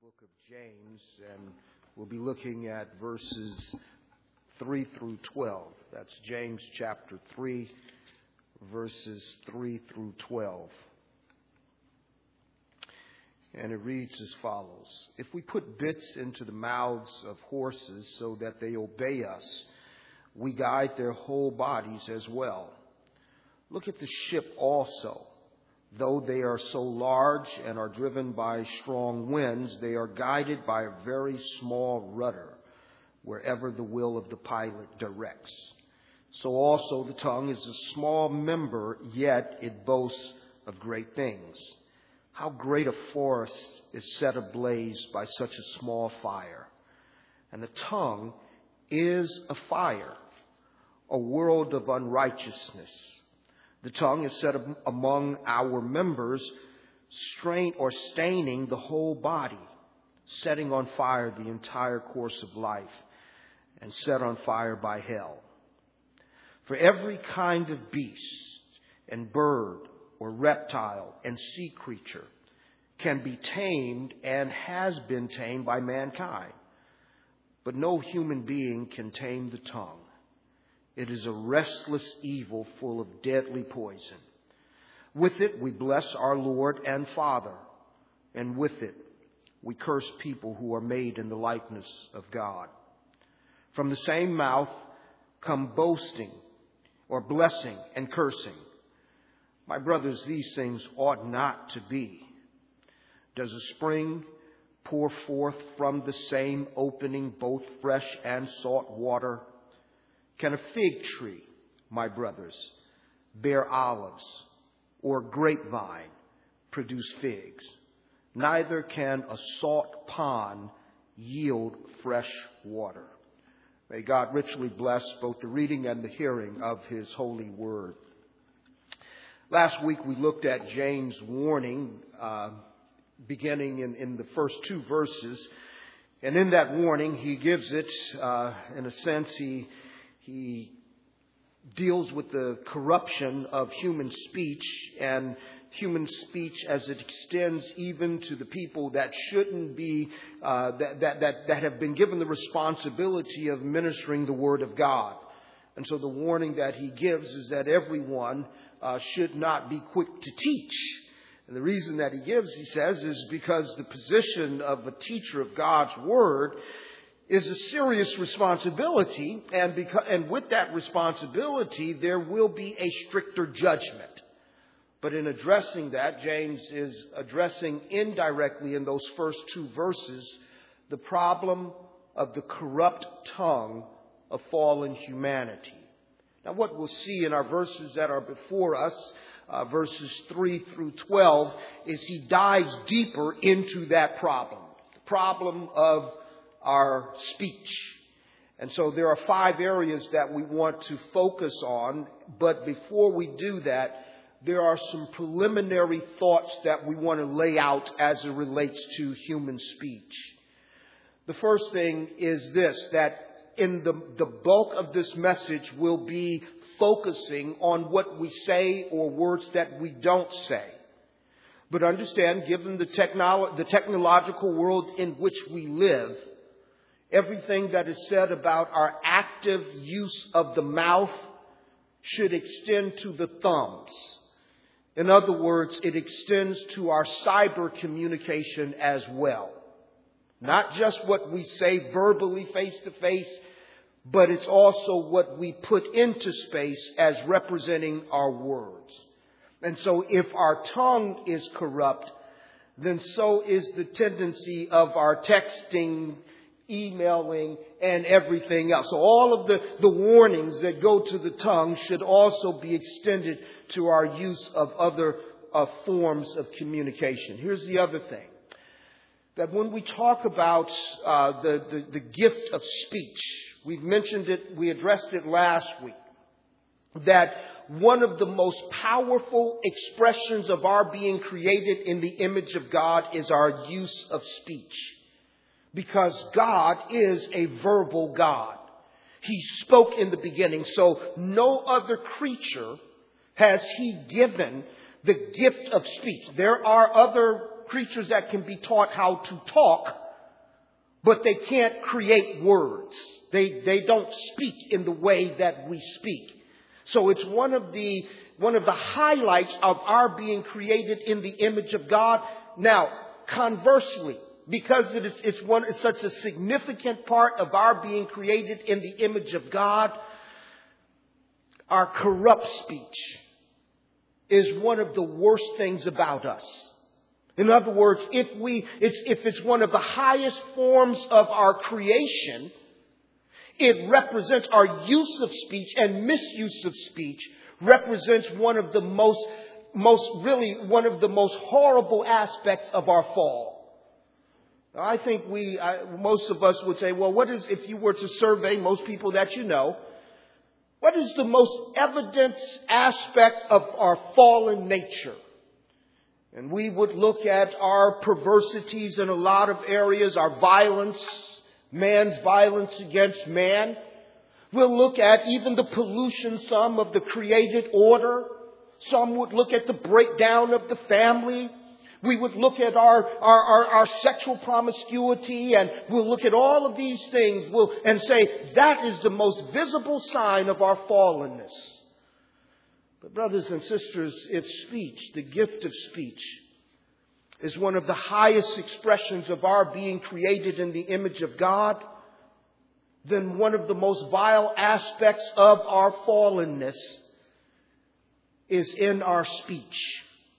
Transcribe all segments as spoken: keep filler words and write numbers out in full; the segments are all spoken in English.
book of James, and we'll be looking at verses three through twelve. That's James chapter three, verses three through twelve. And it reads as follows. If we put bits into the mouths of horses so that they obey us, we guide their whole bodies as well. Look at the ship also. Though they are so large and are driven by strong winds, they are guided by a very small rudder wherever the will of the pilot directs. So also the tongue is a small member, yet it boasts of great things. How great a forest is set ablaze by such a small fire. And the tongue is a fire, a world of unrighteousness. The tongue is set among our members, strain or staining the whole body, setting on fire the entire course of life, and set on fire by hell. For every kind of beast and bird or reptile and sea creature can be tamed and has been tamed by mankind. But no human being can tame the tongue. It is a restless evil full of deadly poison. With it we bless our Lord and Father, and with it we curse people who are made in the likeness of God. From the same mouth come boasting or blessing and cursing. My brothers, these things ought not to be. Does a spring pour forth from the same opening both fresh and salt water? Can a fig tree, my brothers, bear olives, or a grapevine produce figs? Neither can a salt pond yield fresh water. May God richly bless both the reading and the hearing of His holy word. Last week we looked at James' warning, uh, beginning in, in the first two verses. And in that warning, he gives it, uh, in a sense, he... He deals with the corruption of human speech and human speech as it extends even to the people that shouldn't be, uh, that, that, that, that have been given the responsibility of ministering the Word of God. And so the warning that he gives is that everyone uh, should not be quick to teach. And the reason that he gives, he says, is because the position of a teacher of God's Word is a serious responsibility, and because, and with that responsibility, there will be a stricter judgment. But in addressing that, James is addressing indirectly in those first two verses the problem of the corrupt tongue of fallen humanity. Now, what we'll see in our verses that are before us, uh, verses three through twelve, is he dives deeper into that problem, the problem of our speech. And so there are five areas that we want to focus on. But before we do that, there are some preliminary thoughts that we want to lay out as it relates to human speech. The first thing is this, that in the, the bulk of this message will be focusing on what we say or words that we don't say. But understand, given the, technolo- the technological world in which we live, everything that is said about our active use of the mouth should extend to the thumbs. In other words, it extends to our cyber communication as well. Not just what we say verbally face to face, but it's also what we put into space as representing our words. And so if our tongue is corrupt, then so is the tendency of our texting, emailing, and everything else. So all of the, the warnings that go to the tongue should also be extended to our use of other uh, forms of communication. Here's the other thing. That when we talk about uh, the, the, the gift of speech, we've mentioned it, we addressed it last week, that one of the most powerful expressions of our being created in the image of God is our use of speech. Because God is a verbal God. He spoke in the beginning, so no other creature has He given the gift of speech. There are other creatures that can be taught how to talk, but they can't create words. They, they don't speak in the way that we speak. So it's one of the, one of the highlights of our being created in the image of God. Now, conversely, because it is, it's one, it's such a significant part of our being created in the image of God, our corrupt speech is one of the worst things about us. In other words, if we, it's, if it's one of the highest forms of our creation, it represents our use of speech, and misuse of speech represents one of the most, most really one of the most horrible aspects of our fall. Now, I think we, I, most of us would say, well, what is, if you were to survey most people that you know, what is the most evident aspect of our fallen nature? And we would look at our perversities in a lot of areas, our violence, man's violence against man. We'll look at even the pollution, some of the created order. Some would look at the breakdown of the family. We would look at our, our, our, our sexual promiscuity, and we'll look at all of these things we'll, and say that is the most visible sign of our fallenness. But brothers and sisters, it's speech, the gift of speech, is one of the highest expressions of our being created in the image of God. Then one of the most vile aspects of our fallenness is in our speech.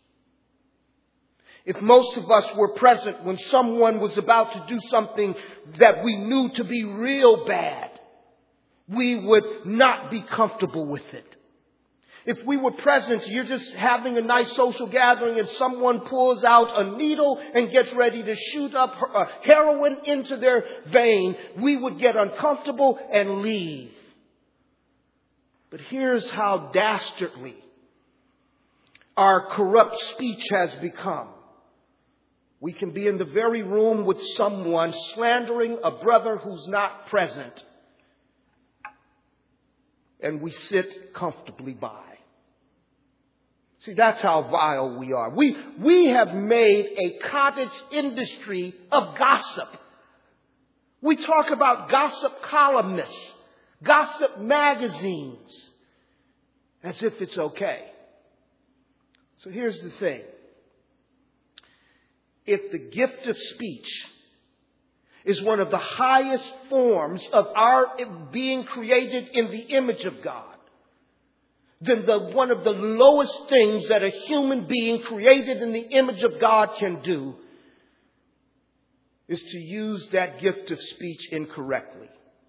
If most of us were present when someone was about to do something that we knew to be real bad, we would not be comfortable with it. If we were present, you're just having a nice social gathering and someone pulls out a needle and gets ready to shoot up uh, heroin into their vein, we would get uncomfortable and leave. But here's how dastardly our corrupt speech has become. We can be in the very room with someone slandering a brother who's not present, and we sit comfortably by. See, that's how vile we are. We, we have made a cottage industry of gossip. We talk about gossip columnists, gossip magazines, as if it's okay. So here's the thing. If the gift of speech is one of the highest forms of our being created in the image of God, then the, one of the lowest things that a human being created in the image of God can do is to use that gift of speech incorrectly.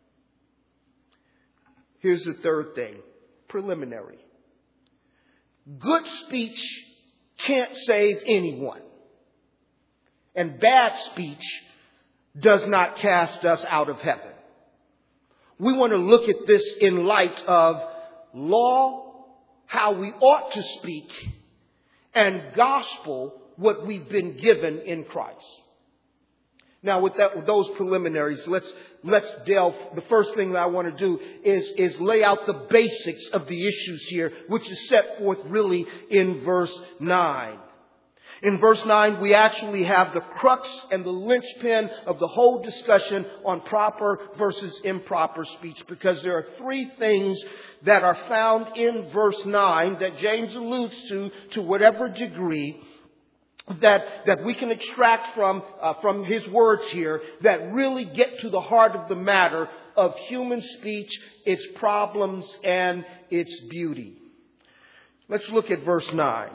Here's the third thing, preliminary. Good speech can't save anyone. And bad speech does not cast us out of heaven. We want to look at this in light of law, how we ought to speak, and gospel, what we've been given in Christ. Now, with, that, with those preliminaries, let's let's delve. The first thing that I want to do is, is lay out the basics of the issues here, which is set forth really in verse nine. In verse nine, we actually have the crux and the linchpin of the whole discussion on proper versus improper speech, because there are three things that are found in verse nine that James alludes to, to whatever degree, that, that we can extract from, uh, from his words here that really get to the heart of the matter of human speech, its problems, and its beauty. Let's look at verse nine.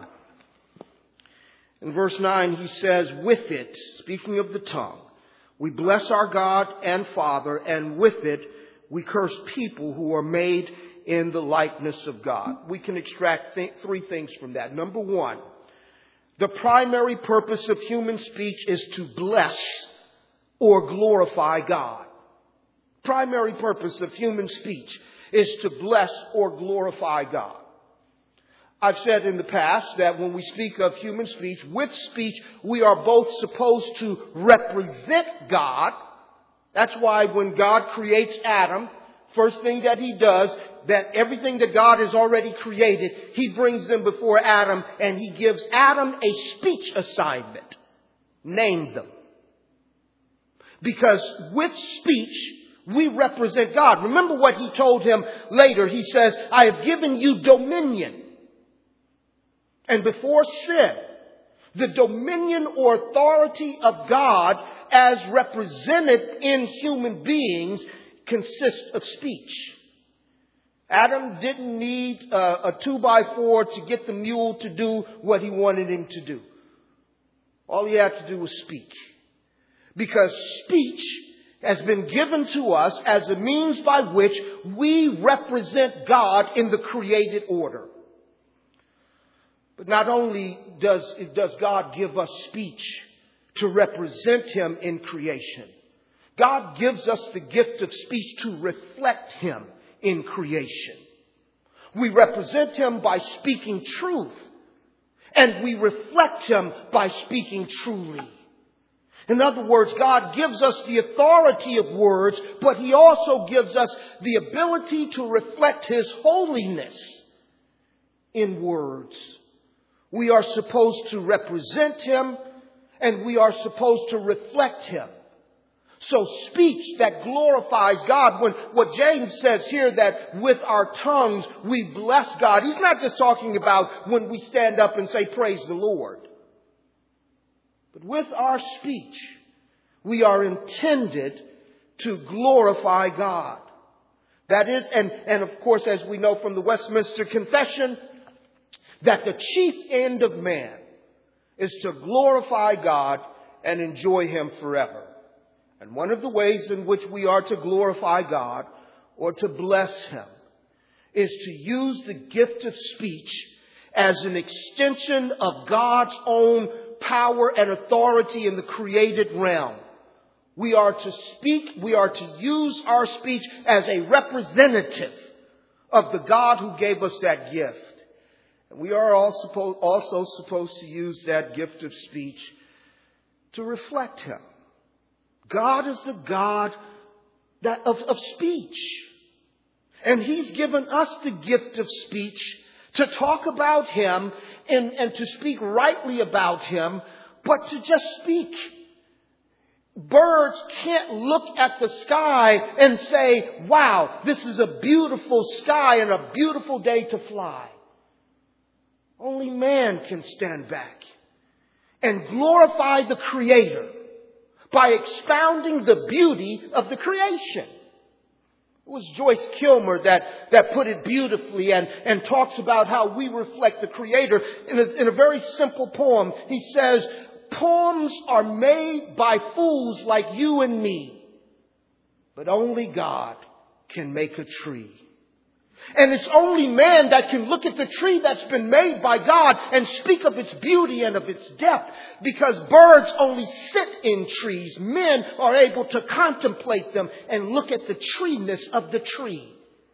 In verse nine, he says, with it, speaking of the tongue, we bless our God and Father, and with it, we curse people who are made in the likeness of God. We can extract th- three things from that. Number one, the primary purpose of human speech is to bless or glorify God. Primary purpose of human speech is to bless or glorify God. I've said in the past that when we speak of human speech, with speech, we are both supposed to represent God. That's why when God creates Adam, first thing that he does, that everything that God has already created, he brings them before Adam and he gives Adam a speech assignment. Name them. Because with speech, we represent God. Remember what he told him later. He says, I have given you dominion. And before sin, the dominion or authority of God as represented in human beings consists of speech. Adam didn't need a, a two by four to get the mule to do what he wanted him to do. All he had to do was speak. Because speech has been given to us as a means by which we represent God in the created order. But not only does, does God give us speech to represent Him in creation, God gives us the gift of speech to reflect Him in creation. We represent Him by speaking truth, and we reflect Him by speaking truly. In other words, God gives us the authority of words, but He also gives us the ability to reflect His holiness in words. We are supposed to represent Him, and we are supposed to reflect Him. So speech that glorifies God, when what James says here that with our tongues we bless God, he's not just talking about when we stand up and say praise the Lord. But with our speech, we are intended to glorify God. That is, and, and of course, as we know from the Westminster Confession, that the chief end of man is to glorify God and enjoy Him forever. And one of the ways in which we are to glorify God or to bless Him is to use the gift of speech as an extension of God's own power and authority in the created realm. We are to speak, we are to use our speech as a representative of the God who gave us that gift. And we are also supposed to use that gift of speech to reflect Him. God is a God that of, of speech. And He's given us the gift of speech to talk about Him and, and to speak rightly about Him, but to just speak. Birds can't look at the sky and say, wow, this is a beautiful sky and a beautiful day to fly. Only man can stand back and glorify the Creator by expounding the beauty of the creation. It was Joyce Kilmer that, that put it beautifully and, and talks about how we reflect the Creator in a, in a very simple poem. He says, poems are made by fools like you and me, but only God can make a tree. And it's only man that can look at the tree that's been made by God and speak of its beauty and of its depth. Because birds only sit in trees. Men are able to contemplate them and look at the treeness of the tree.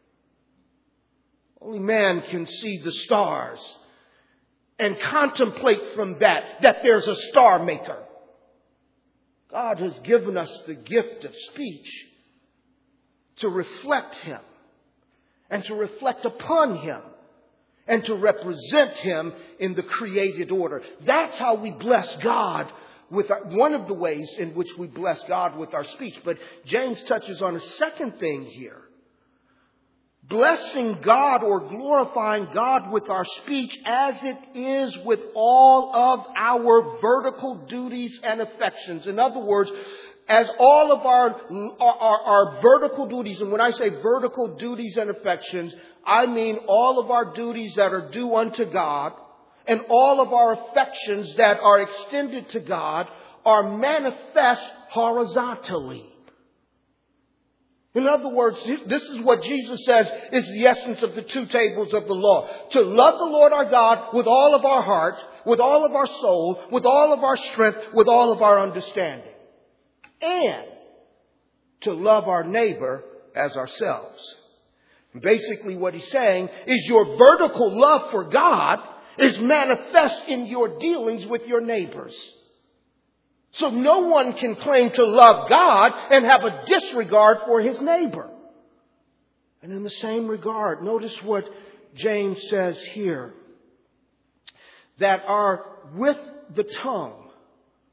Only man can see the stars and contemplate from that, that there's a star maker. God has given us the gift of speech to reflect Him. And to reflect upon Him. And to represent Him in the created order. That's how we bless God with our, one of the ways in which we bless God with our speech. But James touches on a second thing here. Blessing God or glorifying God with our speech as it is with all of our vertical duties and affections. In other words, as all of our, our, our vertical duties, and when I say vertical duties and affections, I mean all of our duties that are due unto God and all of our affections that are extended to God are manifest horizontally. In other words, this is what Jesus says is the essence of the two tables of the law. To love the Lord our God with all of our heart, with all of our soul, with all of our strength, with all of our understanding. And to love our neighbor as ourselves. And basically what he's saying is your vertical love for God is manifest in your dealings with your neighbors. So no one can claim to love God and have a disregard for his neighbor. And in the same regard, notice what James says here. That our, with the tongue,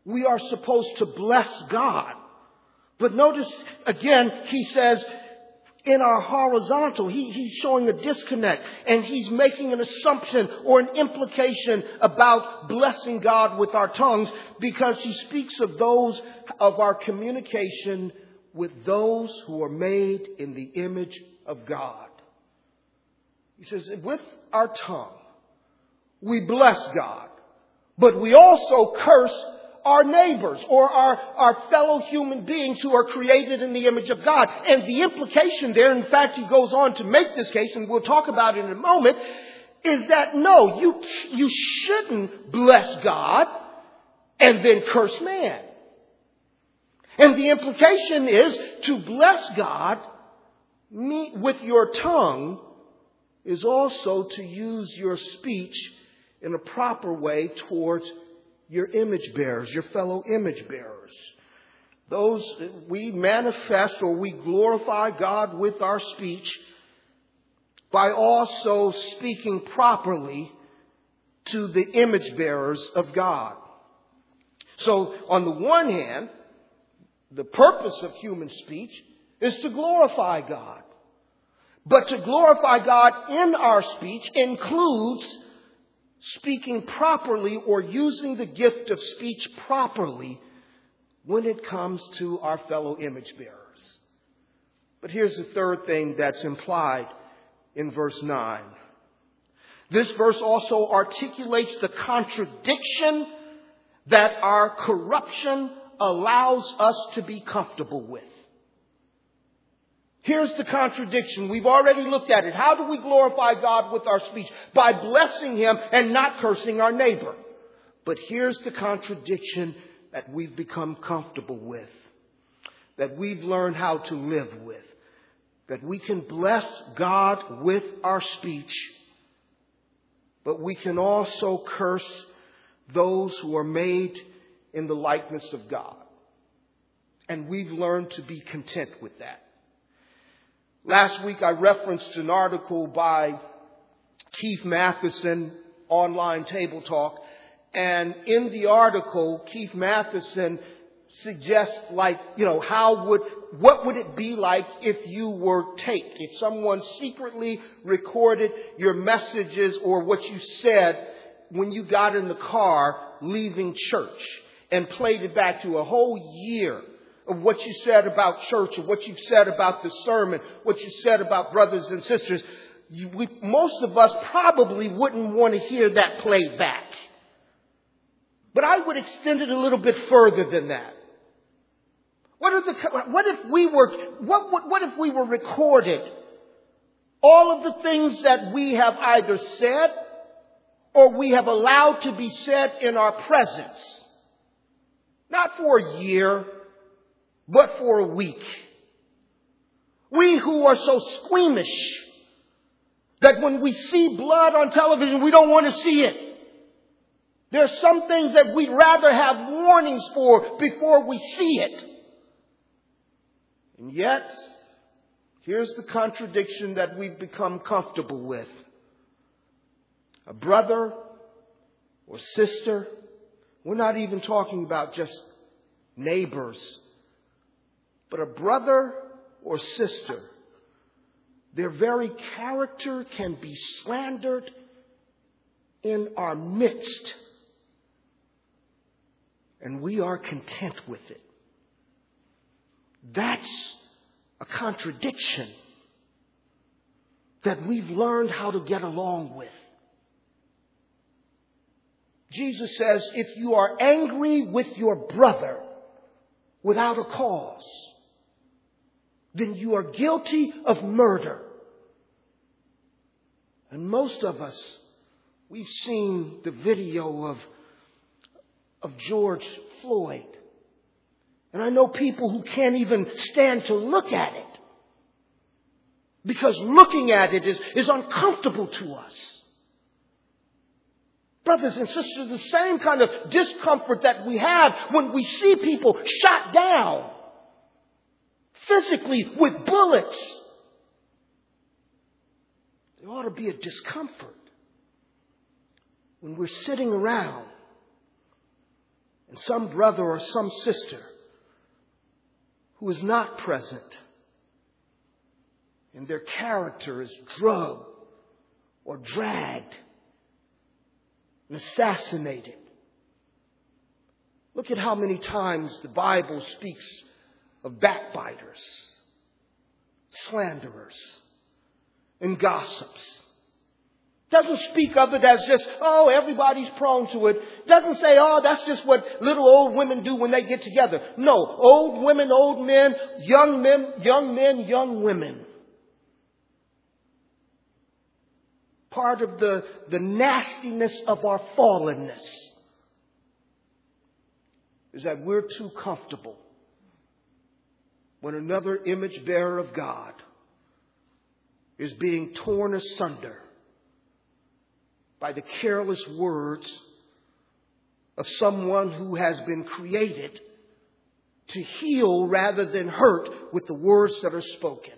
We are supposed to bless God. But notice again, he says, in our horizontal, he, he's showing a disconnect, and he's making an assumption or an implication about blessing God with our tongues, because he speaks of those of our communication with those who are made in the image of God. He says, with our tongue, we bless God, but we also curse our neighbors or our, our fellow human beings who are created in the image of God. And the implication there, in fact, he goes on to make this case, and we'll talk about it in a moment, is that no, you, you shouldn't bless God and then curse man. And the implication is to bless God with your tongue is also to use your speech in a proper way towards your image bearers, your fellow image bearers. Those, we manifest or we glorify God with our speech by also speaking properly to the image bearers of God. So on the one hand, the purpose of human speech is to glorify God. But to glorify God in our speech includes speaking properly or using the gift of speech properly when it comes to our fellow image bearers. But here's the third thing that's implied in verse nine. This verse also articulates the contradiction that our corruption allows us to be comfortable with. Here's the contradiction. We've already looked at it. How do we glorify God with our speech? By blessing Him and not cursing our neighbor. But here's the contradiction that we've become comfortable with, that we've learned how to live with, that we can bless God with our speech, but we can also curse those who are made in the likeness of God. And we've learned to be content with that. Last week I referenced an article by Keith Matheson, Online Table Talk. And in the article, Keith Matheson suggests, like, you know, how would, what would it be like if you were taped? If someone secretly recorded your messages or what you said when you got in the car leaving church and played it back to a whole year of what you said about church, or what you said about the sermon, what you said about brothers and sisters, you, we, most of us probably wouldn't want to hear that played back. But I would extend it a little bit further than that. What, are the, what if we were, what, what, what if we were recorded? All of the things that we have either said or we have allowed to be said in our presence. Not for a year, but for a week. We who are so squeamish that when we see blood on television, we don't want to see it. There are some things that we'd rather have warnings for before we see it. And yet, here's the contradiction that we've become comfortable with. A brother or sister, we're not even talking about just neighbors, but a brother or sister, their very character can be slandered in our midst. And we are content with it. That's a contradiction that we've learned how to get along with. Jesus says, if you are angry with your brother without a cause, then you are guilty of murder. And most of us, we've seen the video of, of George Floyd. And I know people who can't even stand to look at it, because looking at it is, is uncomfortable to us. Brothers and sisters, the same kind of discomfort that we have when we see people shot down physically with bullets. There ought to be a discomfort when we're sitting around and some brother or some sister who is not present, and their character is drugged or dragged and assassinated. Look at how many times the Bible speaks of backbiters, slanderers, and gossips. Doesn't speak of it as just, oh, everybody's prone to it. Doesn't say, oh, that's just what little old women do when they get together. No, old women, old men, young men, young men, young women. Part of the, the nastiness of our fallenness is that we're too comfortable when another image bearer of God is being torn asunder by the careless words of someone who has been created to heal rather than hurt with the words that are spoken.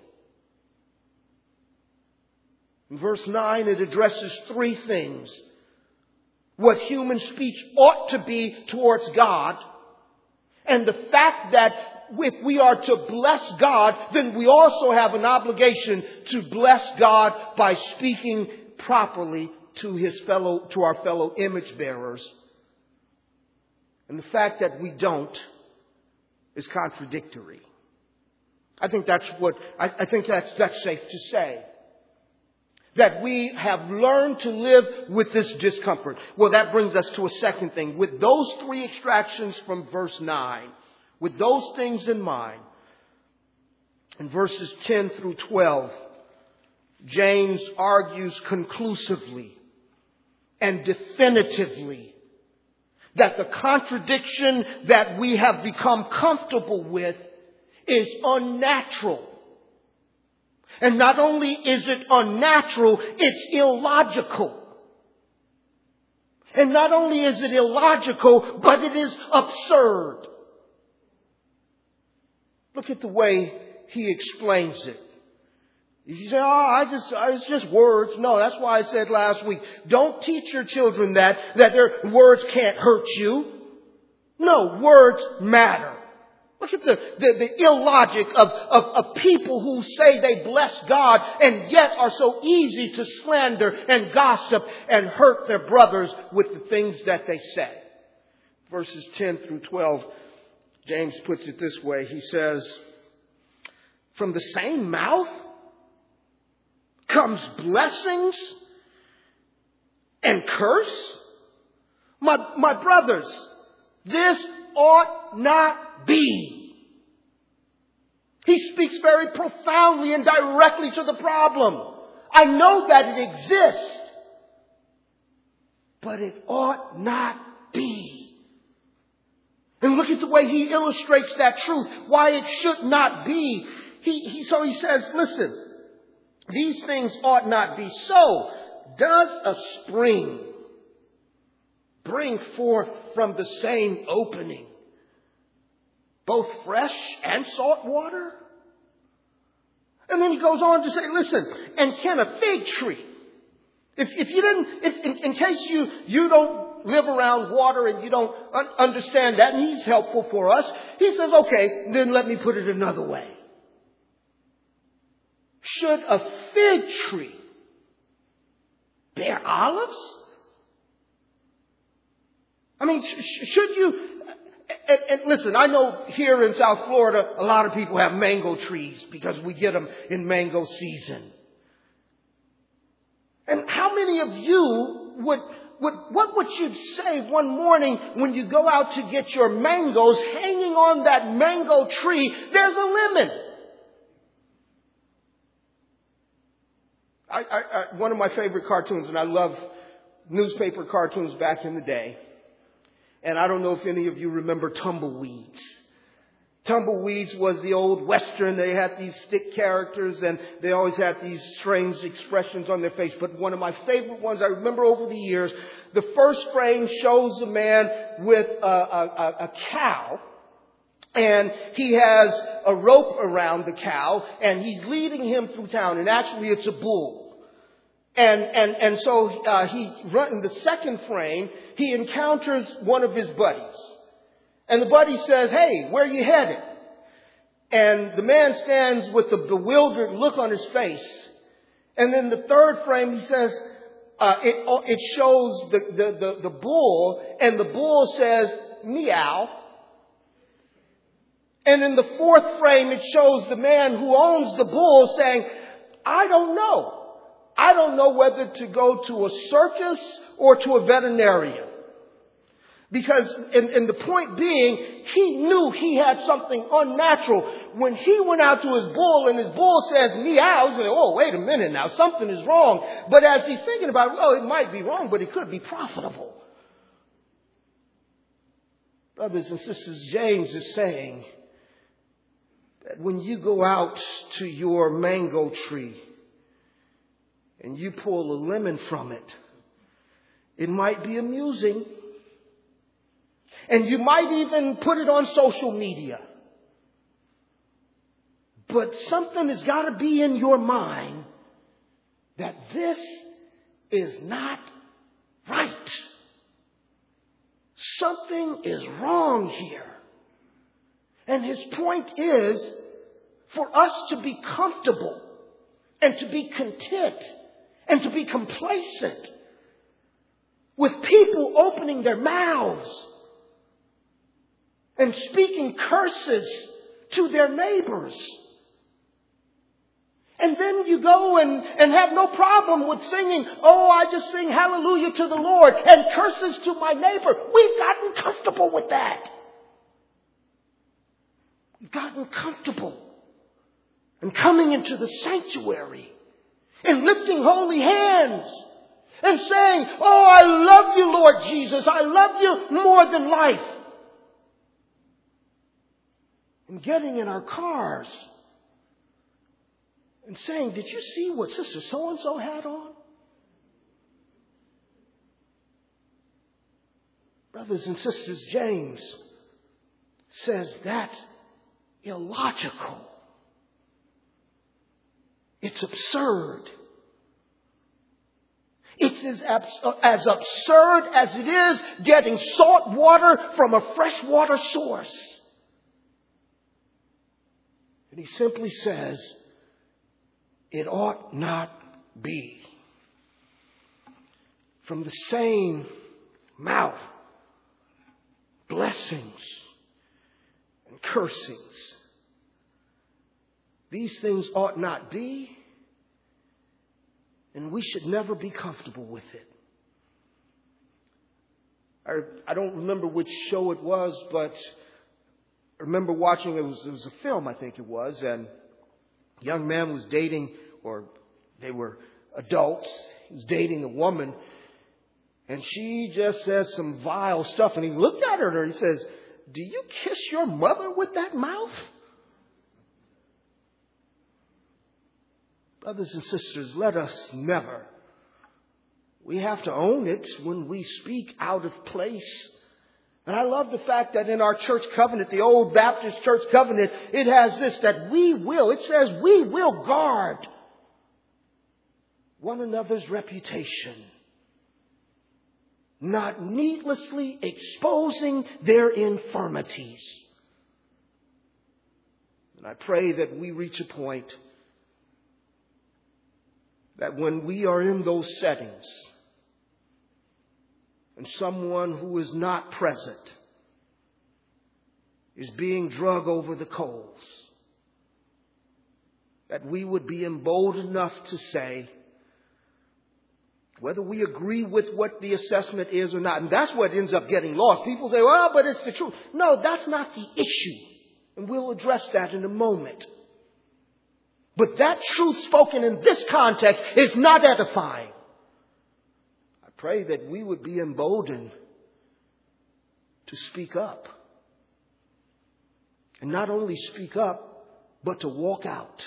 In verse nine, it addresses three things. What human speech ought to be towards God, and the fact that if we are to bless God, then we also have an obligation to bless God by speaking properly to his fellow, to our fellow image bearers. And the fact that we don't is contradictory. I think that's what, I, I think that's, that's safe to say. That we have learned to live with this discomfort. Well, that brings us to a second thing. With those three extractions from verse nine, with those things in mind, in verses ten through twelve, James argues conclusively and definitively that the contradiction that we have become comfortable with is unnatural. And not only is it unnatural, it's illogical. And not only is it illogical, but it is absurd. Look at the way he explains it. You say, oh, I just, it's just words. No, that's why I said last week, don't teach your children that, that their words can't hurt you. No, words matter. Look at the, the, the illogic of, of, of people who say they bless God and yet are so easy to slander and gossip and hurt their brothers with the things that they say. Verses ten through twelve, James puts it this way. He says, from the same mouth comes blessings and curse? My, my brothers, this ought not be. He speaks very profoundly and directly to the problem. I know that it exists, but it ought not be. And look at the way he illustrates that truth, why it should not be. He, he, so he says, listen, these things ought not be so. Does a spring bring forth from the same opening both fresh and salt water? And then he goes on to say, listen, and can a fig tree, if, if you didn't, if, in, in case you, you don't live around water and you don't un- understand that, and he's helpful for us, he says, okay, then let me put it another way. Should a fig tree bear olives? I mean, sh- should you... And, and listen, I know here in South Florida, a lot of people have mango trees because we get them in mango season. And how many of you would, would, what would you say one morning when you go out to get your mangoes, hanging on that mango tree, there's a lemon? I, I, I, one of my favorite cartoons, and I love newspaper cartoons back in the day. And I don't know if any of you remember Tumbleweeds. Tumbleweeds was the old Western. They had these stick characters and they always had these strange expressions on their face. But one of my favorite ones, I remember over the years, the first frame shows a man with a, a, a cow. And he has a rope around the cow and he's leading him through town. And actually it's a bull. And, and, and so, uh, he run in the second frame, he encounters one of his buddies. And the buddy says, hey, where are you headed? And the man stands with a bewildered look on his face. And then the third frame, he says, uh, it, it shows the, the, the, the bull, and the bull says, meow. And in the fourth frame, it shows the man who owns the bull saying, I don't know. I don't know whether to go to a circus or to a veterinarian. Because, and, and the point being, he knew he had something unnatural. When he went out to his bull and his bull says meow, he's like, oh, wait a minute now, something is wrong. But as he's thinking about it, well, it might be wrong, but it could be profitable. Brothers and sisters, James is saying that when you go out to your mango tree and you pull a lemon from it, it might be amusing. And you might even put it on social media. But something has got to be in your mind that this is not right. Something is wrong here. And his point is for us to be comfortable and to be content and to be complacent with people opening their mouths and speaking curses to their neighbors. And then you go and, and have no problem with singing, oh, I just sing hallelujah to the Lord and curses to my neighbor. We've gotten comfortable with that. We've gotten comfortable. And coming into the sanctuary and lifting holy hands and saying, oh, I love you, Lord Jesus. I love you more than life. And getting in our cars and saying, did you see what Sister So-and-so had on? Brothers and sisters, James says that's illogical. It's absurd. It's as, abs- as absurd as it is getting salt water from a freshwater source. And he simply says, it ought not be. From the same mouth, blessings and cursings. These things ought not be, and we should never be comfortable with it. I, I don't remember which show it was, but I remember watching, it was, it was a film, I think it was, and a young man was dating, or they were adults, he was dating a woman, and she just says some vile stuff, and he looked at her and he says, do you kiss your mother with that mouth? Brothers and sisters, let us never. We have to own it when we speak out of place. And I love the fact that in our church covenant, the old Baptist church covenant, it has this, that we will, it says we will guard one another's reputation, not needlessly exposing their infirmities. And I pray that we reach a point that when we are in those settings, and someone who is not present is being drug over the coals, that we would be emboldened enough to say, whether we agree with what the assessment is or not, and that's what ends up getting lost. People say, well, but it's the truth. No, that's not the issue. And we'll address that in a moment. But that truth spoken in this context is not edifying. Pray that we would be emboldened to speak up. And not only speak up, but to walk out.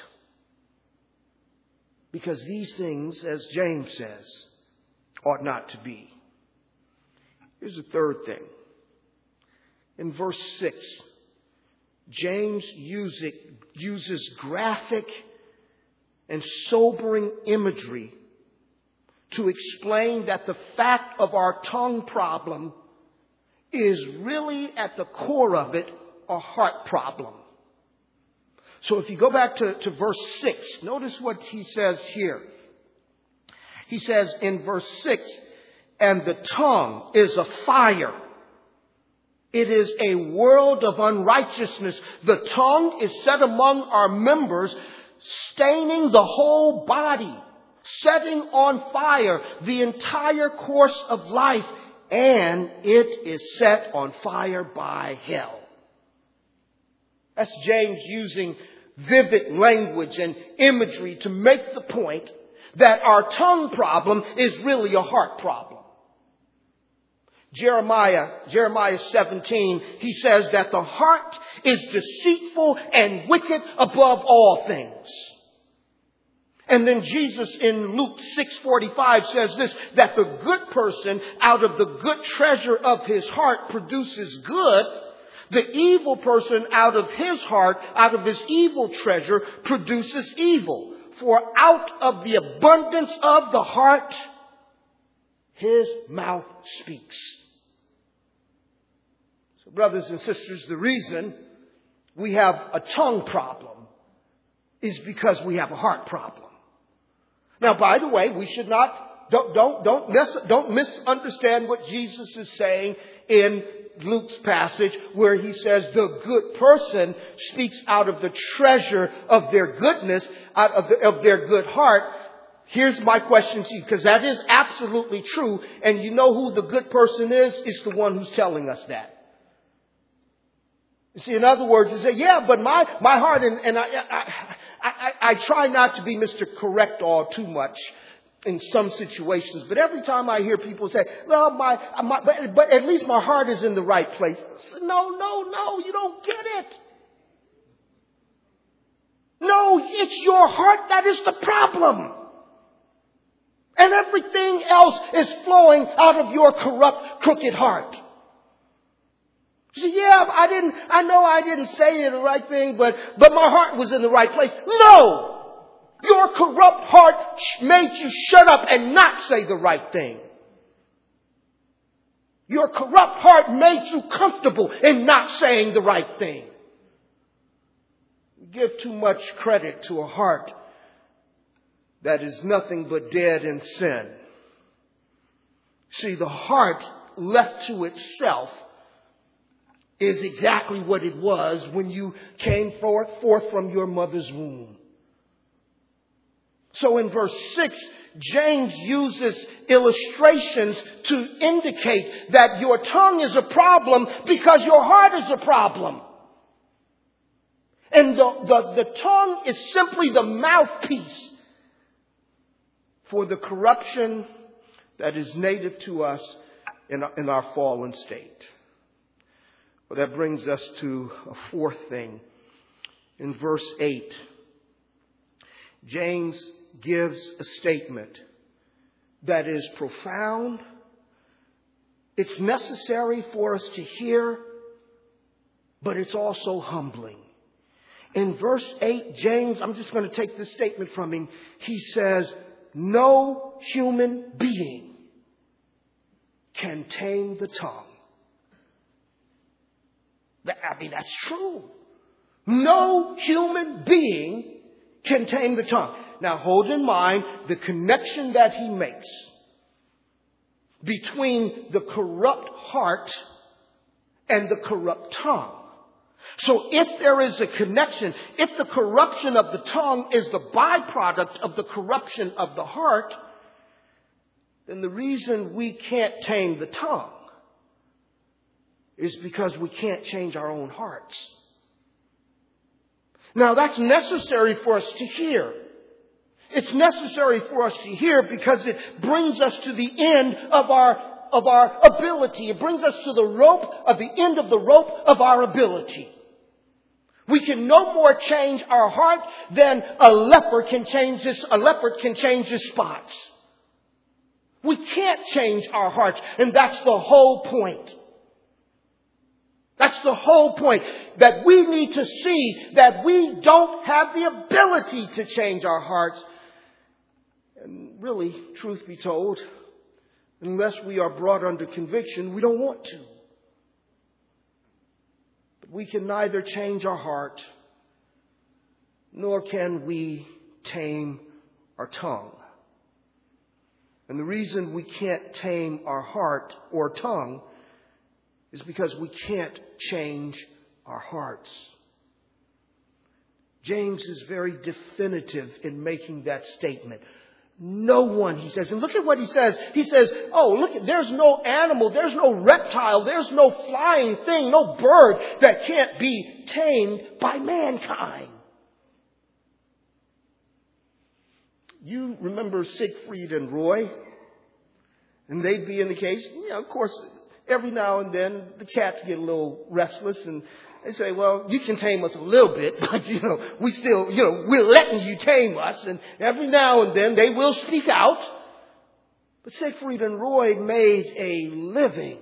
Because these things, as James says, ought not to be. Here's the third thing. In verse six, James uses graphic and sobering imagery to explain that the fact of our tongue problem is really at the core of it a heart problem. So if you go back to, to verse six, notice what he says here. He says in verse six, and the tongue is a fire. It is a world of unrighteousness. The tongue is set among our members, staining the whole body, setting on fire the entire course of life, and it is set on fire by hell. That's James using vivid language and imagery to make the point that our tongue problem is really a heart problem. Jeremiah, Jeremiah seventeen, he says that the heart is deceitful and wicked above all things. And then Jesus in Luke six forty-five says this, that the good person out of the good treasure of his heart produces good. The evil person out of his heart, out of his evil treasure, produces evil. For out of the abundance of the heart, his mouth speaks. So brothers and sisters, the reason we have a tongue problem is because we have a heart problem. Now, by the way, we should not, don't, don't, don't, mis, don't misunderstand what Jesus is saying in Luke's passage where he says the good person speaks out of the treasure of their goodness, out of, the, of their good heart. Here's my question to you, because that is absolutely true. And you know who the good person is? It's the one who's telling us that. You see, in other words, you say, yeah, but my, my heart, and, and I, I, I, I try not to be Mister Correct-All too much in some situations, but every time I hear people say, well, my, my but, but at least my heart is in the right place. No, no, no, you don't get it. No, it's your heart that is the problem. And everything else is flowing out of your corrupt, crooked heart. You say, yeah, I didn't, I know I didn't say the right thing, but, but my heart was in the right place. No! Your corrupt heart made you shut up and not say the right thing. Your corrupt heart made you comfortable in not saying the right thing. We give too much credit to a heart that is nothing but dead in sin. See, the heart left to itself is exactly what it was when you came forth, forth from your mother's womb. So in verse six, James uses illustrations to indicate that your tongue is a problem because your heart is a problem. And the, the, the tongue is simply the mouthpiece for the corruption that is native to us in, in our fallen state. Well, that brings us to a fourth thing. In verse eight, James gives a statement that is profound. It's necessary for us to hear, but it's also humbling. In verse eight, James, I'm just going to take this statement from him. He says, no human being can tame the tongue. I mean, that's true. No human being can tame the tongue. Now, hold in mind the connection that he makes between the corrupt heart and the corrupt tongue. So if there is a connection, if the corruption of the tongue is the byproduct of the corruption of the heart, then the reason we can't tame the tongue is because we can't change our own hearts. Now, that's necessary for us to hear. It's necessary for us to hear because it brings us to the end of our, of our ability. It brings us to the rope, of the end of the rope of our ability. We can no more change our heart than a leopard can change his, a leopard can change his spots. We can't change our hearts, and that's the whole point. That's the whole point, that we need to see that we don't have the ability to change our hearts. And really, truth be told, unless we are brought under conviction, we don't want to. We can neither change our heart, nor can we tame our tongue. And the reason we can't tame our heart or tongue is because we can't change our hearts. James is very definitive in making that statement. No one, he says, and look at what he says. He says, oh, look, there's no animal, there's no reptile, there's no flying thing, no bird that can't be tamed by mankind. You remember Siegfried and Roy? And they'd be in the cage. You know, of course, every now and then the cats get a little restless and they say, well, you can tame us a little bit, but, you know, we still, you know, we're letting you tame us. And every now and then they will speak out. But Siegfried and Roy made a living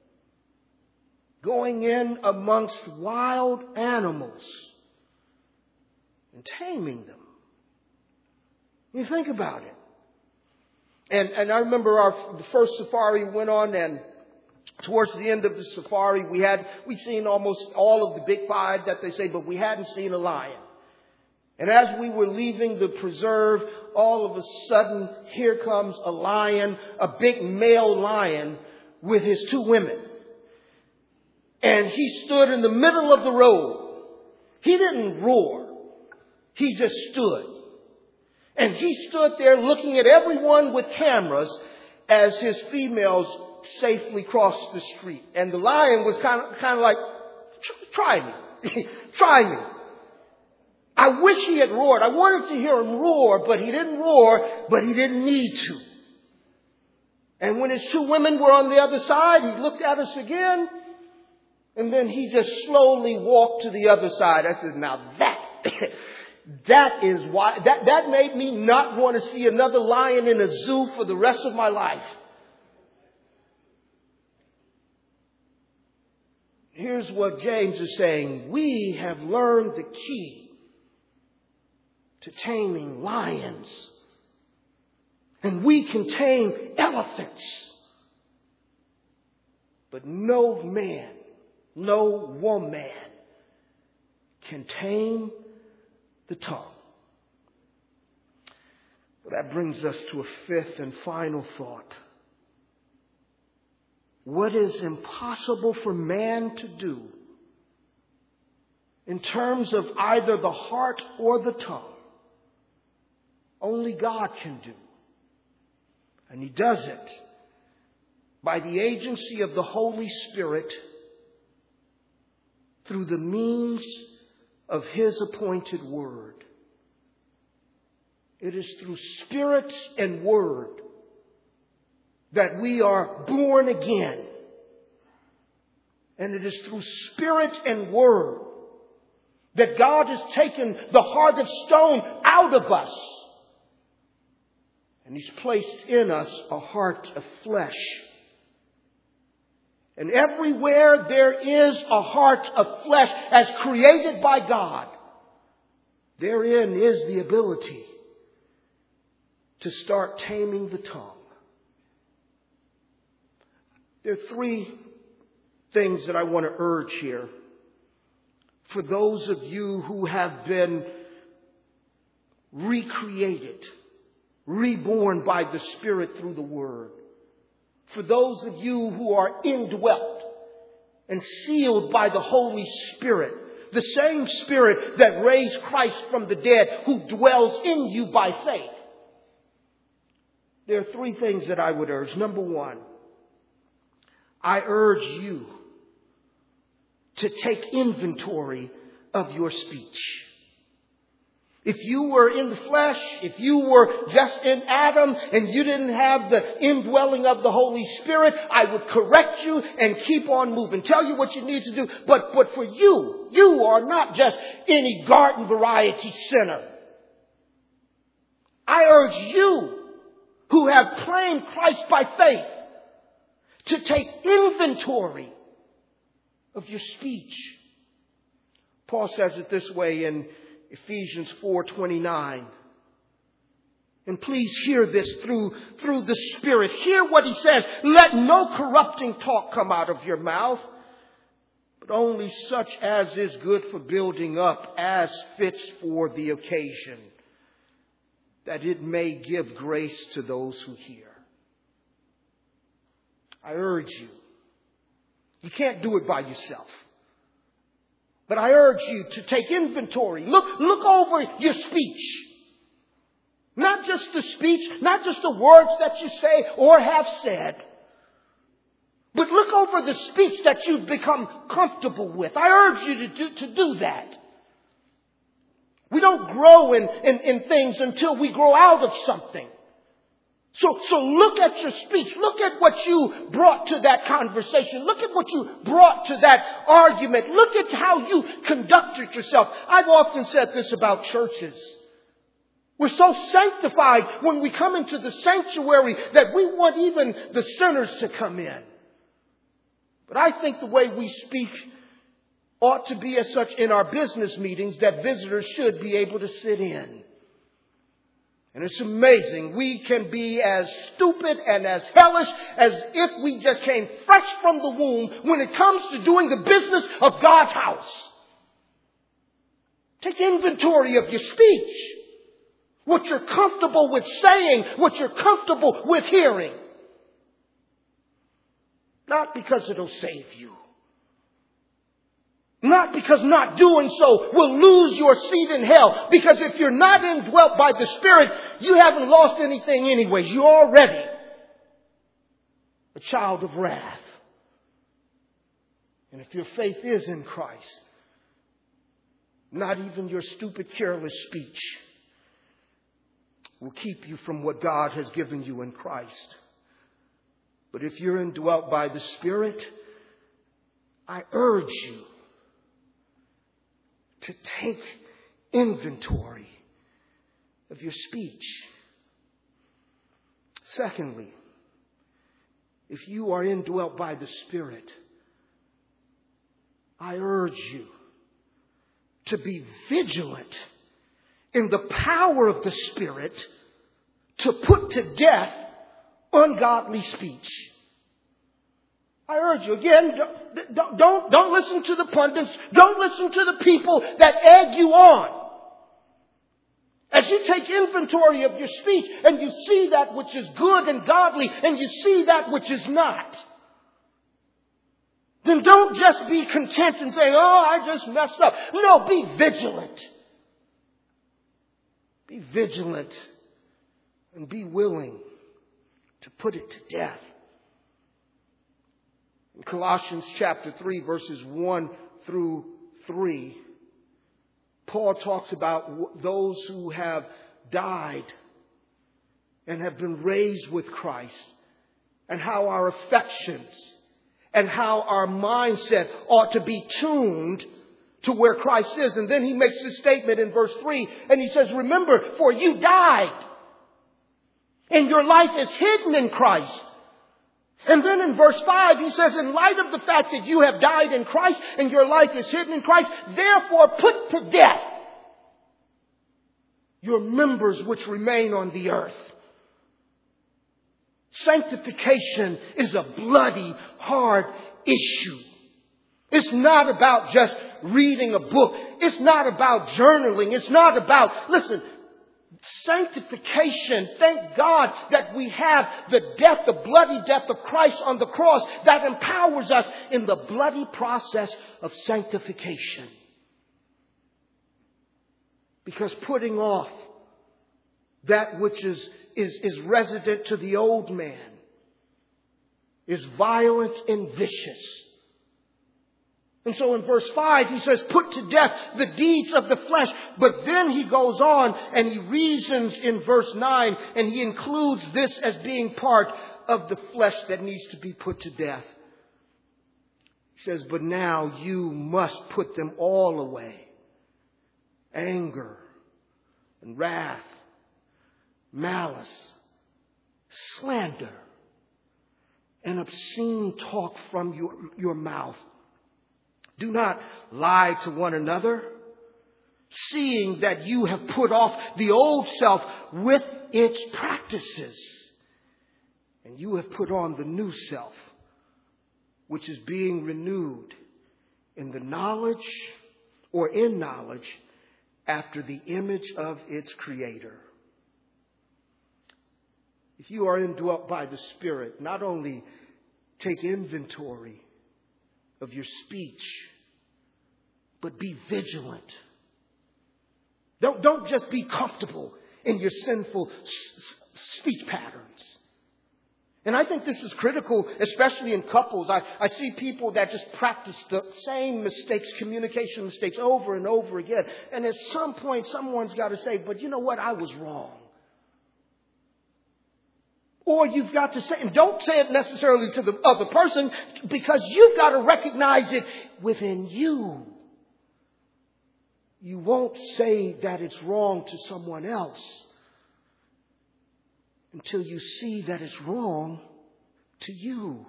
going in amongst wild animals and taming them. You think about it. And, and I remember our the first safari went on, and towards the end of the safari, we had, we'd seen almost all of the big five that they say, but we hadn't seen a lion. And as we were leaving the preserve, all of a sudden, here comes a lion, a big male lion with his two women. And he stood in the middle of the road. He didn't roar. He just stood. And he stood there looking at everyone with cameras as his females safely crossed the street. And the lion was kind of, kind of like, try me. Try me. I wish he had roared. I wanted to hear him roar, but he didn't roar, but he didn't need to. And when his two women were on the other side, he looked at us again, and then he just slowly walked to the other side. I said, now that, that is why, that, that made me not want to see another lion in a zoo for the rest of my life. Here's what James is saying. We have learned the key to taming lions. And we can tame elephants. But no man, no woman can tame the tongue. Well, that brings us to a fifth and final thought. What is impossible for man to do in terms of either the heart or the tongue, only God can do. And He does it by the agency of the Holy Spirit through the means of His appointed Word. It is through Spirit and Word that we are born again. And it is through Spirit and Word that God has taken the heart of stone out of us. And He's placed in us a heart of flesh. And everywhere there is a heart of flesh as created by God, therein is the ability to start taming the tongue. There are three things that I want to urge here. For those of you who have been recreated, reborn by the Spirit through the Word. For those of you who are indwelt and sealed by the Holy Spirit, the same Spirit that raised Christ from the dead, who dwells in you by faith. There are three things that I would urge. Number one, I urge you to take inventory of your speech. If you were in the flesh, if you were just in Adam and you didn't have the indwelling of the Holy Spirit, I would correct you and keep on moving. Tell you what you need to do. But, but for you, you are not just any garden variety sinner. I urge you who have claimed Christ by faith to take inventory of your speech. Paul says it this way in Ephesians four twenty-nine. And please hear this through, through the Spirit. Hear what he says. Let no corrupting talk come out of your mouth, but only such as is good for building up, as fits for the occasion, that it may give grace to those who hear. I urge you, you can't do it by yourself, but I urge you to take inventory. Look, look over your speech. Not just the speech, not just the words that you say or have said, but look over the speech that you've become comfortable with. I urge you to do, to do that. We don't grow in, in, in things until we grow out of something. So, so look at your speech. Look at what you brought to that conversation. Look at what you brought to that argument. Look at how you conducted yourself. I've often said this about churches. We're so sanctified when we come into the sanctuary that we want even the sinners to come in. But I think the way we speak ought to be as such in our business meetings that visitors should be able to sit in. And it's amazing. We can be as stupid and as hellish as if we just came fresh from the womb when it comes to doing the business of God's house. Take inventory of your speech. What you're comfortable with saying, what you're comfortable with hearing. Not because it'll save you. Not because not doing so will lose your seat in hell. Because if you're not indwelt by the Spirit, you haven't lost anything anyways. You're already a child of wrath. And if your faith is in Christ, not even your stupid, careless speech will keep you from what God has given you in Christ. But if you're indwelt by the Spirit, I urge you to take inventory of your speech. Secondly, if you are indwelt by the Spirit, I urge you to be vigilant in the power of the Spirit to put to death ungodly speech. I urge you again, don't, don't, don't listen to the pundits. Don't listen to the people that egg you on. As you take inventory of your speech and you see that which is good and godly and you see that which is not, then don't just be content and say, oh, I just messed up. No, be vigilant. Be vigilant and be willing to put it to death. In Colossians chapter three, verses one through three, Paul talks about those who have died and have been raised with Christ, and how our affections and how our mindset ought to be tuned to where Christ is. And then he makes this statement in verse three, and he says, remember, for you died, and your life is hidden in Christ. And then in verse five, he says, in light of the fact that you have died in Christ and your life is hidden in Christ, therefore put to death your members which remain on the earth. Sanctification is a bloody, hard issue. It's not about just reading a book. It's not about journaling. It's not about, listen, sanctification. Thank God that we have the death, the bloody death of Christ on the cross that empowers us in the bloody process of sanctification. Because putting off that which is, is, is resident to the old man is violent and vicious. And so in verse five, he says, put to death the deeds of the flesh. But then he goes on and he reasons in verse nine, and he includes this as being part of the flesh that needs to be put to death. He says, but now you must put them all away. Anger and wrath, malice, slander, and obscene talk from your, your mouth. Do not lie to one another, seeing that you have put off the old self with its practices, and you have put on the new self, which is being renewed in the knowledge or in knowledge after the image of its creator. If you are indwelt by the Spirit, not only take inventory of your speech, but be vigilant. Don't, don't just be comfortable in your sinful s- speech patterns. And I think this is critical, especially in couples. I, I see people that just practice the same mistakes, communication mistakes over and over again. And at some point, someone's got to say, but you know what? I was wrong. Or you've got to say, and don't say it necessarily to the other person, because you've got to recognize it within you. You won't say that it's wrong to someone else until you see that it's wrong to you.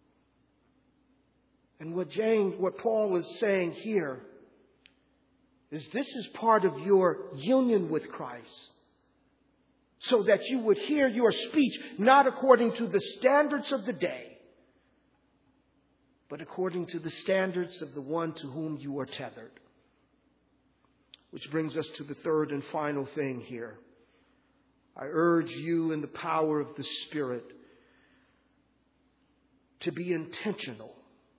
And what James, what Paul is saying here is this is part of your union with Christ, so that you would hear your speech not according to the standards of the day, but according to the standards of the one to whom you are tethered. Which brings us to the third and final thing here. I urge you in the power of the Spirit to be intentional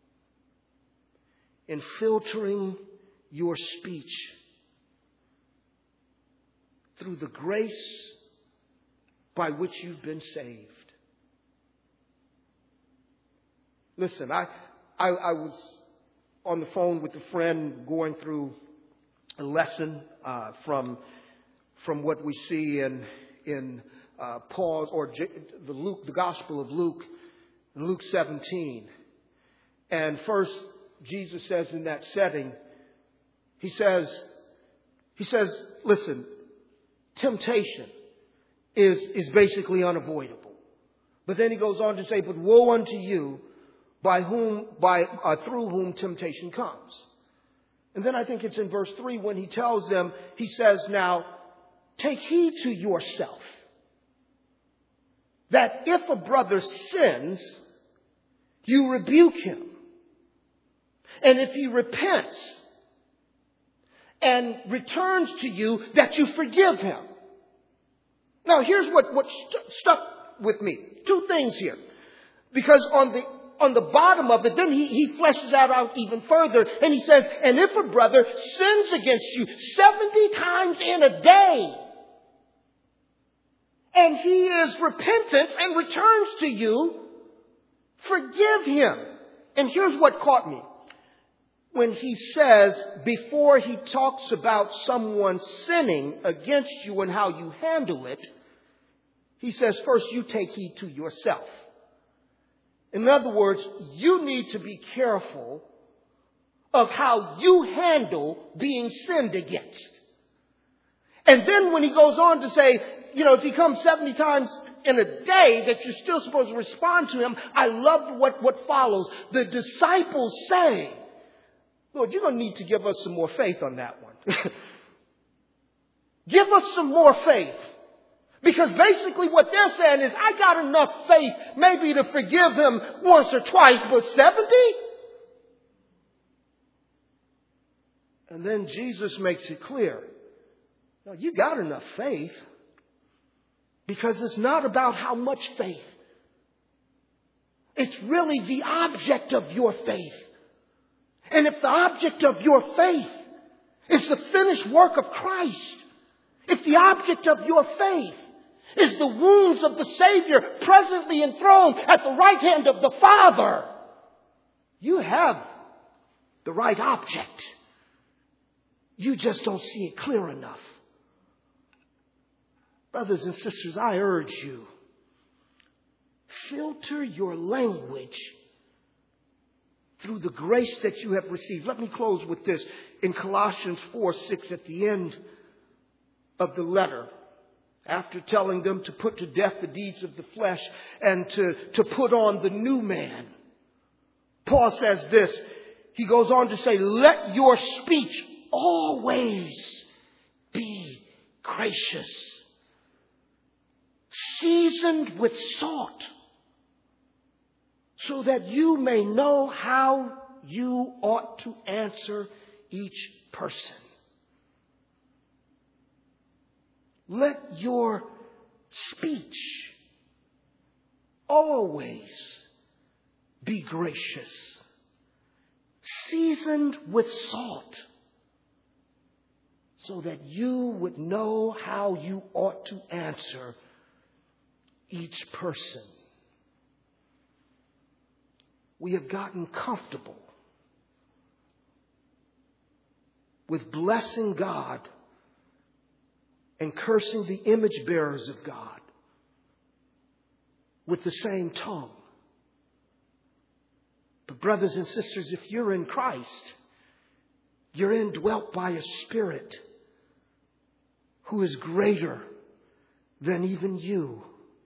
in filtering your speech through the grace by which you've been saved. Listen, I, I, I was on the phone with a friend going through a lesson uh, from from what we see in in uh, Paul's or J- the Luke, the Gospel of Luke, in Luke seventeen. And first, Jesus says in that setting, he says, he says, listen, temptation is is basically unavoidable. But then he goes on to say, but woe unto you by whom by uh, through whom temptation comes. And then I think it's in verse three when he tells them, he says, now, take heed to yourself that if a brother sins, you rebuke him. And if he repents and returns to you, that you forgive him. Now, here's what, what st- stuck with me. Two things here. Because on the On the bottom of it, then he, he fleshes that out even further. And he says, and if a brother sins against you seventy times in a day, and he is repentant and returns to you, forgive him. And here's what caught me. When he says, before he talks about someone sinning against you and how you handle it, he says, first you take heed to yourself. In other words, you need to be careful of how you handle being sinned against. And then when he goes on to say, you know, if he comes seventy times in a day, that you're still supposed to respond to him, I love what, what follows. The disciples say, Lord, you're going to need to give us some more faith on that one. Give us some more faith. Because basically what they're saying is, I got enough faith maybe to forgive him once or twice, but seventy? And then Jesus makes it clear. No, you got enough faith. Because it's not about how much faith. It's really the object of your faith. And if the object of your faith is the finished work of Christ, if the object of your faith is the wounds of the Savior presently enthroned at the right hand of the Father, you have the right object. You just don't see it clear enough. Brothers and sisters, I urge you, filter your language through the grace that you have received. Let me close with this. In Colossians four six, at the end of the letter, after telling them to put to death the deeds of the flesh and to, to put on the new man, Paul says this. He goes on to say, let your speech always be gracious, seasoned with salt, so that you may know how you ought to answer each person. Let your speech always be gracious, seasoned with salt, so that you would know how you ought to answer each person. We have gotten comfortable with blessing God and cursing the image bearers of God with the same tongue. But brothers and sisters, if you're in Christ, you're indwelt by a Spirit who is greater than even you.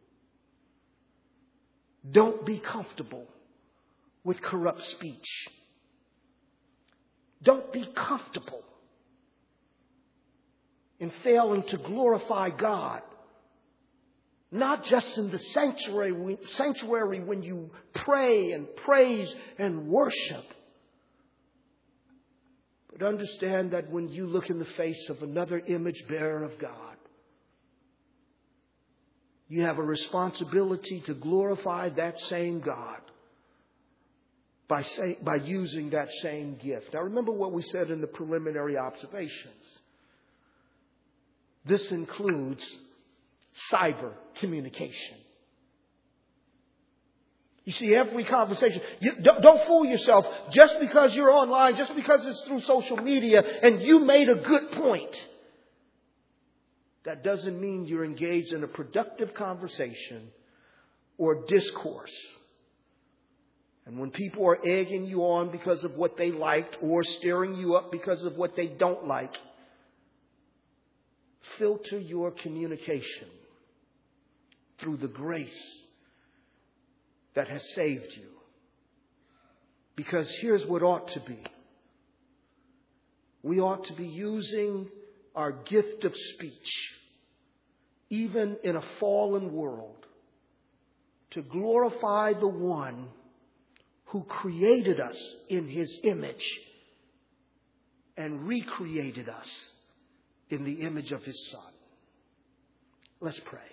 Don't be comfortable with corrupt speech. Don't be comfortable in failing to glorify God, not just in the sanctuary, sanctuary when you pray and praise and worship, but understand that when you look in the face of another image bearer of God, you have a responsibility to glorify that same God by, say, by using that same gift. Now remember what we said in the preliminary observations. This includes cyber communication. You see, every conversation, you, don't, don't fool yourself just because you're online, just because it's through social media and you made a good point. That doesn't mean you're engaged in a productive conversation or discourse. And when people are egging you on because of what they liked or stirring you up because of what they don't like, filter your communication through the grace that has saved you. Because here's what ought to be. We ought to be using our gift of speech, even in a fallen world, to glorify the one who created us in His image and recreated us in the image of His Son. Let's pray.